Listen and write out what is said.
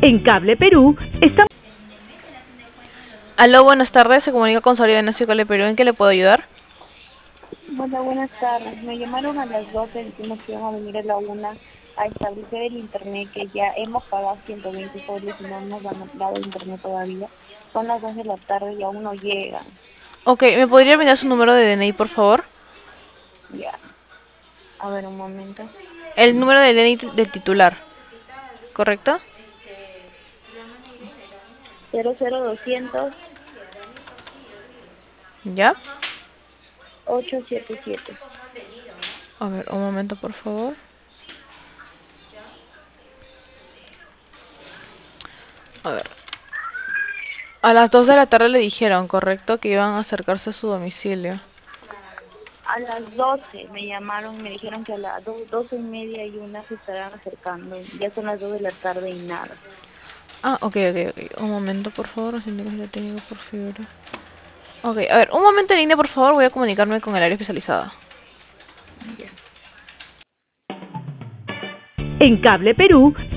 En Cable Perú estamos... Aló, buenas tardes. Se comunica con Sabrina Nacio Cable Perú. ¿En qué le puedo ayudar? Bueno, buenas tardes. Me llamaron a las 12 diciendo que iban a venir a la 1 a establecer el internet, que ya hemos pagado 120 soles y no nos han dado internet todavía. Son las 2 de la tarde y aún no llegan. Ok, ¿me podría brindar su número de DNI, por favor? Ya. A ver, un momento. El número de DNI del titular, ¿correcto? 00200 ¿Ya? 877. A ver, un momento, por favor. A ver. A las 2 de la tarde le dijeron, ¿correcto? Que iban a acercarse a su domicilio. A las 12 me llamaron y me dijeron que a las 12:30 y una se estarán acercando. Ya son las 2 de la tarde y nada. Ah, ok. Un momento, por favor. Sindicato técnico por fibra. Ok, a ver, un momento en línea, por favor. Voy a comunicarme con el área especializada. Ya. En Cable Perú